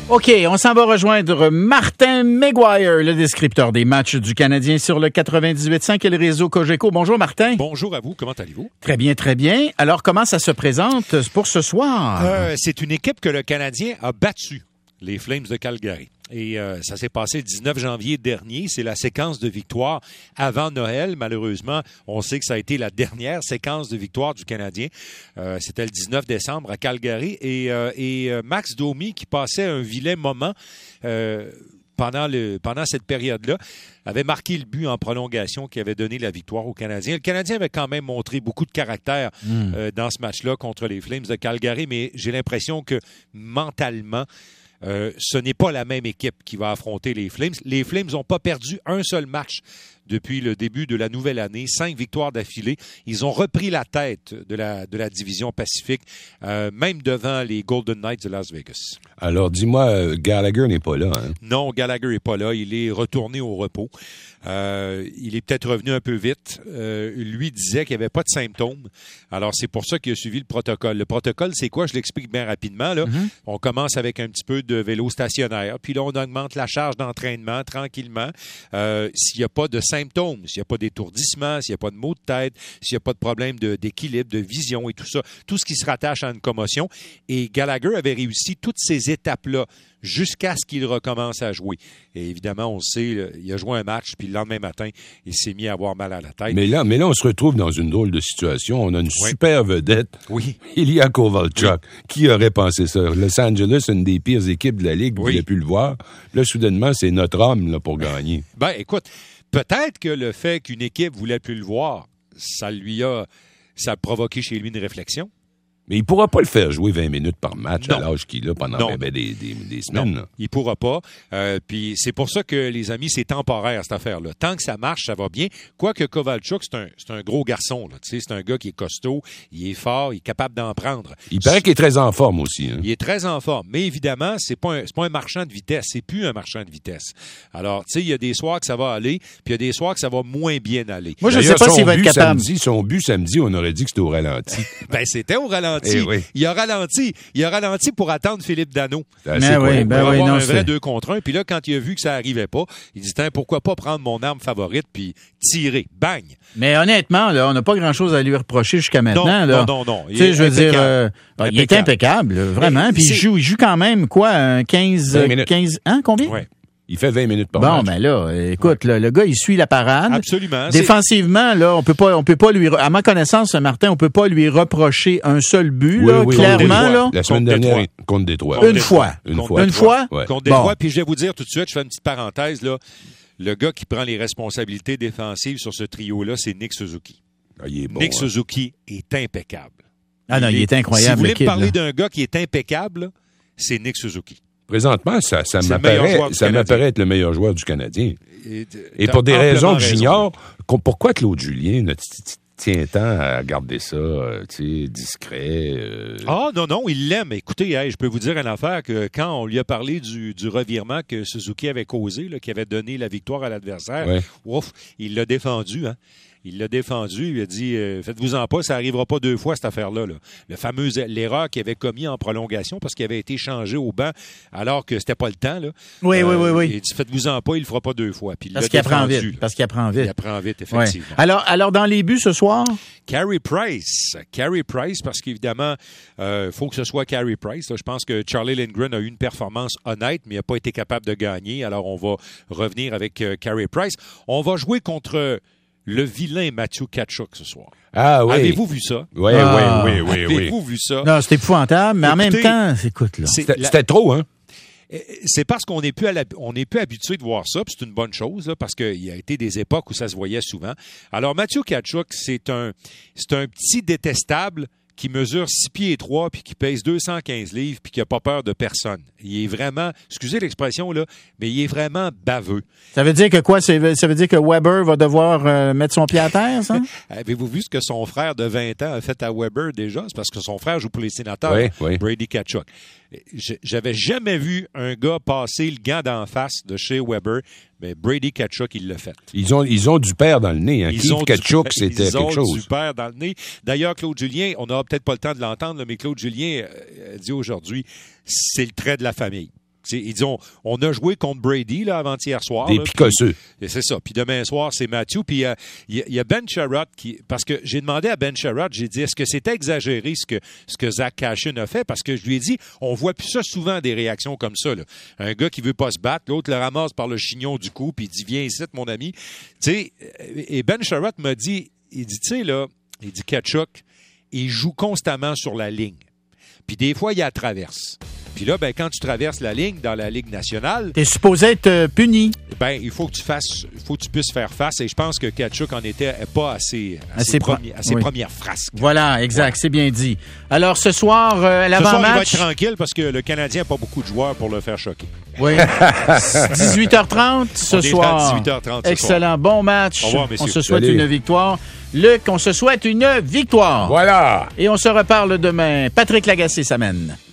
OK, on s'en va rejoindre Martin Maguire, le descripteur des matchs du Canadien sur le 98.5 et le réseau Cogeco. Bonjour Martin. Bonjour à vous, comment allez-vous? Très bien, très bien. Alors, comment ça se présente pour ce soir? C'est une équipe que le Canadien a battue, les Flames de Calgary. Et ça s'est passé le 19 janvier dernier. C'est la séquence de victoires avant Noël. Malheureusement, on sait que ça a été la dernière séquence de victoire du Canadien. C'était le 19 décembre à Calgary. Et Max Domi, qui passait un vilain moment pendant cette période-là, avait marqué le but en prolongation qui avait donné la victoire aux Canadiens. Le Canadien avait quand même montré beaucoup de caractère dans ce match-là contre les Flames de Calgary, mais j'ai l'impression que mentalement, ce n'est pas la même équipe qui va affronter les Flames. Les Flames n'ont pas perdu un seul match depuis le début de la nouvelle année. 5 victoires d'affilée. Ils ont repris la tête de la division Pacifique, même devant les Golden Knights de Las Vegas. Alors, dis-moi, Gallagher n'est pas là, hein? Non, Gallagher n'est pas là. Il est retourné au repos. Il est peut-être revenu un peu vite. Lui disait qu'il n'y avait pas de symptômes. Alors, c'est pour ça qu'il a suivi le protocole. Le protocole, c'est quoi? Je l'explique bien rapidement. Là. On commence avec un petit peu de vélo stationnaire. Puis là, on augmente la charge d'entraînement tranquillement. S'il n'y a pas de symptômes, s'il n'y a pas d'étourdissement, s'il n'y a pas de maux de tête, s'il n'y a pas de problème d'équilibre, de vision et tout ça, tout ce qui se rattache à une commotion. Et Gallagher avait réussi toutes ces étapes-là jusqu'à ce qu'il recommence à jouer. Et évidemment, on le sait, il a joué un match, puis le lendemain matin, il s'est mis à avoir mal à la tête. Mais là, on se retrouve dans une drôle de situation. On a une super vedette, Ilya Kovalchuk. Oui. Qui aurait pensé ça? Los Angeles, une des pires équipes de la Ligue, vous avez pu le voir. Là, soudainement, c'est notre homme là, pour gagner. Ben, écoute, peut-être que le fait qu'une équipe voulait plus le voir, ça a provoqué chez lui une réflexion. Mais il ne pourra pas le faire jouer 20 minutes par match à l'âge qu'il a pendant des semaines. Non, il ne pourra pas. Puis c'est pour ça que, les amis, c'est temporaire, cette affaire-là. Tant que ça marche, ça va bien. Quoique Kovalchuk, c'est un gros garçon. Là. C'est un gars qui est costaud, il est fort, il est capable d'en prendre. Il paraît qu'il est très en forme aussi. Hein? Il est très en forme. Mais évidemment, c'est pas un marchand de vitesse. C'est plus un marchand de vitesse. Alors, tu sais, il y a des soirs que ça va aller, puis il y a des soirs que ça va moins bien aller. Moi, je ne sais pas s'il va être capable. Son but samedi, on aurait dit que c'était au ralenti. Ben, c'était au ralenti. Oui. Il a ralenti pour attendre Philippe Danault. Pour avoir un vrai 2 contre 1. Puis là, quand il a vu que ça n'arrivait pas, il dit pourquoi pas prendre mon arme favorite puis tirer. Bang! Mais honnêtement, là, on n'a pas grand-chose à lui reprocher jusqu'à maintenant. Non. Tu sais, je veux dire, il est impeccable, vraiment. Puis il joue quand même, quoi, 15 hein, combien? Oui. Il fait 20 minutes par match. Bon, ben là, écoute, le gars, il suit la parade. Absolument. Défensivement, là, on peut pas lui, à ma connaissance, Martin, on peut pas lui reprocher un seul but, clairement, là. La semaine dernière, contre Détroit. Une fois. Ouais. Contre Détroit. Puis je vais vous dire tout de suite, je fais une petite parenthèse, là. Le gars qui prend les responsabilités défensives sur ce trio-là, c'est Nick Suzuki. Il est bon, Nick Suzuki est impeccable. Ah non, il est incroyable. Si vous voulez me parler d'un gars qui est impeccable, c'est Nick Suzuki. Présentement, ça m'apparaît être le meilleur joueur du Canadien. Et pour des raisons que j'ignore, pourquoi Claude Julien ne tient tant à garder ça discret? Non, il l'aime. Écoutez, je peux vous dire une affaire, que quand on lui a parlé du revirement que Suzuki avait causé, là, qui avait donné la victoire à l'adversaire, il l'a défendu, hein. Il l'a défendu, il a dit faites-vous-en pas, ça n'arrivera pas 2 fois cette affaire-là. Là. L'erreur qu'il avait commis en prolongation parce qu'il avait été changé au banc alors que c'était pas le temps. Là. Oui. Il dit faites-vous-en pas, il le fera pas 2 fois. Puis parce qu'il apprend vite. Parce qu'il apprend vite. Il apprend vite, effectivement. Ouais. Alors dans les buts ce soir? Carey Price, parce qu'évidemment, faut que ce soit Carey Price. Là. Je pense que Charlie Lindgren a eu une performance honnête, mais il n'a pas été capable de gagner. Alors on va revenir avec Carey Price. On va jouer contre le vilain Matthew Tkachuk ce soir. Ah oui. Avez-vous vu ça? Oui. Avez-vous vu ça? Non, c'était épouvantable, mais écoutez, en même temps, écoute, là. C'était trop, hein? C'est parce qu'on n'est plus habitué de voir ça, puis c'est une bonne chose, là, parce qu'il y a été des époques où ça se voyait souvent. Alors, Matthew Tkachuk, c'est un petit détestable qui mesure 6 pieds et 3 puis qui pèse 215 livres puis qui n'a pas peur de personne. Il est vraiment, excusez l'expression là, mais il est vraiment baveux. Ça veut dire que quoi? Ça veut dire que Weber va devoir mettre son pied à terre, ça? Avez-vous vu ce que son frère de 20 ans a fait à Weber déjà? C'est parce que son frère joue pour les Sénateurs, Brady Tkachuk. J'avais jamais vu un gars passer le gant d'en face de chez Weber, mais Brady Tkachuk, il l'a fait. Ils ont du père dans le nez. Hein. Keith Tkachuk, c'était quelque chose. Ils ont du père dans le nez. D'ailleurs, Claude Julien, on n'aura peut-être pas le temps de l'entendre, mais Claude Julien a dit aujourd'hui, c'est le trait de la famille. Ils disent, on a joué contre Brady là, avant-hier soir. Des picosseux. C'est ça. Puis demain soir, c'est Matthew. Puis il y a Ben Sherratt parce que j'ai demandé à Ben Sherratt, j'ai dit, est-ce que c'était exagéré ce que Zach Cashin a fait? Parce que je lui ai dit, on voit plus ça souvent, des réactions comme ça. Là. Un gars qui veut pas se battre, l'autre le ramasse par le chignon du cou, puis il dit, viens ici, mon ami. Tu sais, et Ben Sherratt m'a dit, il dit, tu sais, là, il dit, Tkachuk, il joue constamment sur la ligne. Puis des fois, il y a la traverse. Puis là, ben, quand tu traverses la ligne dans la Ligue nationale... T'es supposé être puni. Ben, il faut que tu puisses faire face. Et je pense que Tkachuk en était pas à ses premières frasques. Voilà, exact. Ouais. C'est bien dit. Alors, ce soir, l'avant-match... Ce soir, il va être tranquille parce que le Canadien n'a pas beaucoup de joueurs pour le faire choquer. Oui. 18h30 ce soir. 18h30 Excellent. Bon match. Au revoir, messieurs. On se souhaite une victoire. Luc, on se souhaite une victoire. Voilà. Et on se reparle demain. Patrick Lagacé s'amène.